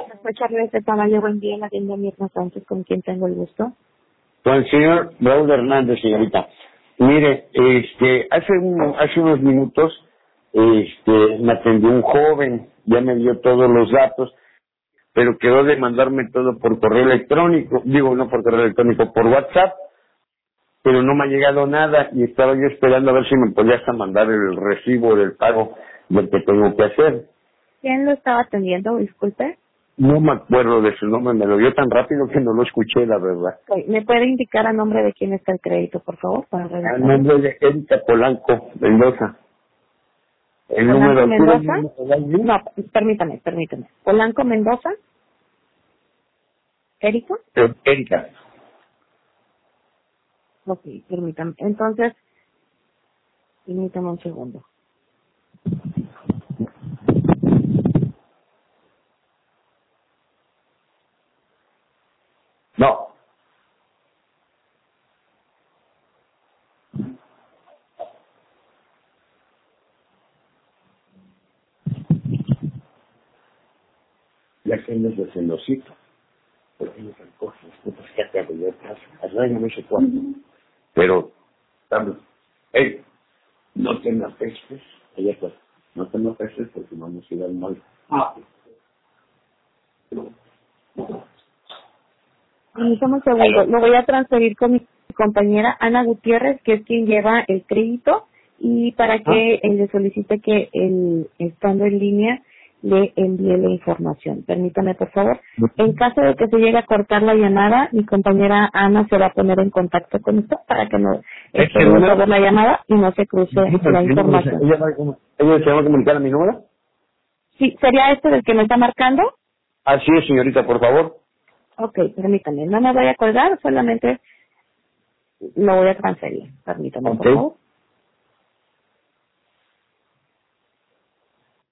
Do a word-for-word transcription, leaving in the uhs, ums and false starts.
Escuchar este tamaño, buen día, la tienda Mirna Sánchez, con quien tengo el gusto. Con el señor Raúl Hernández, señorita. Mire, este, hace, un, hace unos minutos, este, me atendió un joven, ya me dio todos los datos, pero quedó de mandarme todo por correo electrónico, digo, no por correo electrónico, por WhatsApp, pero no me ha llegado nada y estaba yo esperando a ver si me podías mandar el recibo del pago del que tengo que hacer. ¿Quién lo estaba atendiendo? Disculpe. No me acuerdo de su nombre, me lo dio tan rápido que no lo escuché, la verdad. Okay. ¿Me puede indicar a nombre de quién está el crédito, por favor, para El revisarlo? nombre de Erika Polanco Mendoza. El ¿Polanco número... Mendoza? ¿Tiene- No, permítame, permítame. ¿Polanco Mendoza? ¿Erika? Eh, Erika. Ok, permítame. Entonces, permítame un segundo. No. Ya que él es de celosito, porque él se recoge las putas que acá de atrás, allá no sé cuánto. Pero, Carlos, hey, no te me pestes, allá está, no te me pestes porque vamos a ir al mal. Ah. Permítame un segundo. Lo voy a transferir con mi compañera Ana Gutiérrez, que es quien lleva el crédito, y para que eh, le solicite que, el, estando en línea, le envíe la información. Permítame, por favor. En caso de que se llegue a cortar la llamada, mi compañera Ana se va a poner en contacto con usted para que no ¿Este no número? la llamada y no se cruce la información. ¿Ella, va a com- ¿Ella se va a comunicar a mi número? Sí, ¿sería este del que me está marcando? Así es, señorita, por favor. Ok, permítame. No me voy a colgar, solamente lo voy a transferir. Permítame, por Ok. favor.